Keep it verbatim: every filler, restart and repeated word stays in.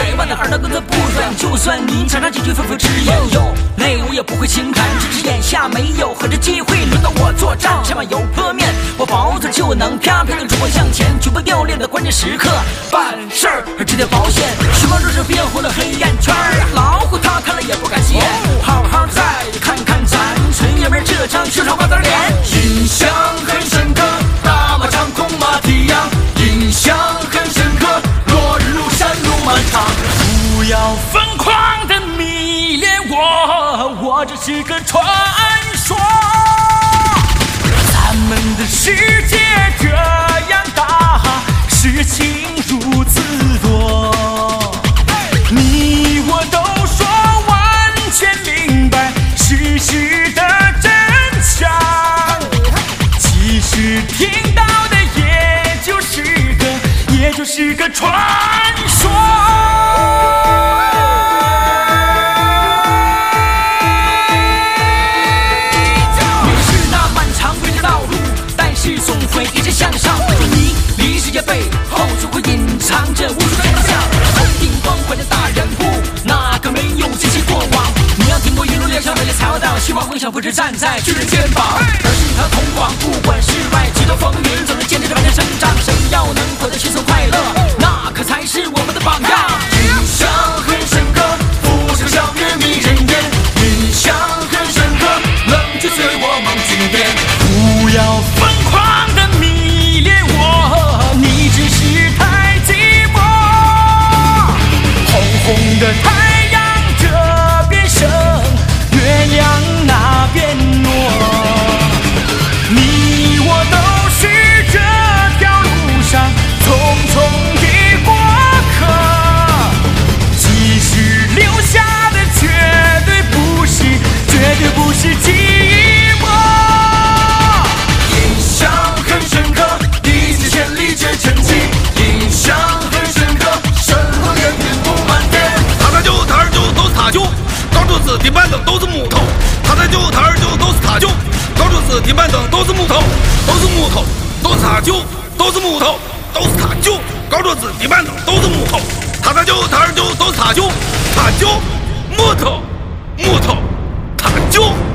百万的二大哥他不软，就算你常常几句纷纷之言，有泪我也不会轻弹，只是眼下没有合着机会轮到我作战。千万有破面，我保准就能啪啪的冲我向前，绝不掉链的关键时刻办事儿这条保险。虚妄若是变红了黑眼圈，老虎他看了也不敢歇，好好再看看咱纯爷们这张秀场瓜子脸， 印象很深刻，大马长空马蹄扬，印象很深刻，落日如山路漫长。 不要疯狂的迷恋我，我只是个传说。咱们的世界这样大，事情如此多，你我都说完全明白事实的真相，其实听到的也就是个也就是个传说。你是那漫长未知道路，但是总会一直向上。你离世界背后就会隐藏着无数真相，头顶光环的大人物，哪个没有惊奇过往？你要听过一路踉跄，没有踩到，希望梦想不止站在巨人肩膀，而是他通往不管室外几多风云，总是坚持着往前生长。谁要能活得轻松快乐，那可才是我们的榜样。 印象很深刻，浮生笑语迷人眼，印象很深刻，冷却随我梦经典。 不要疯狂的迷恋我，你只是太寂寞。红红的太阳这边升，月亮那边落，你我都是这条路上匆匆的过客，即使留下的绝对不是绝对不是寂寞。 印象很深刻，一骑千里皆成绩，印象很深刻，身后人品不满点。 他在就他二就都是他就，高柱子顶板凳都是木头。他在就他二就都是他就，高柱子顶板凳都是木头，都是木头，都是他就，都是木头，都是他就，高柱子顶板凳都是木头。他在就他二就都是他就，他就木头，木头，他就。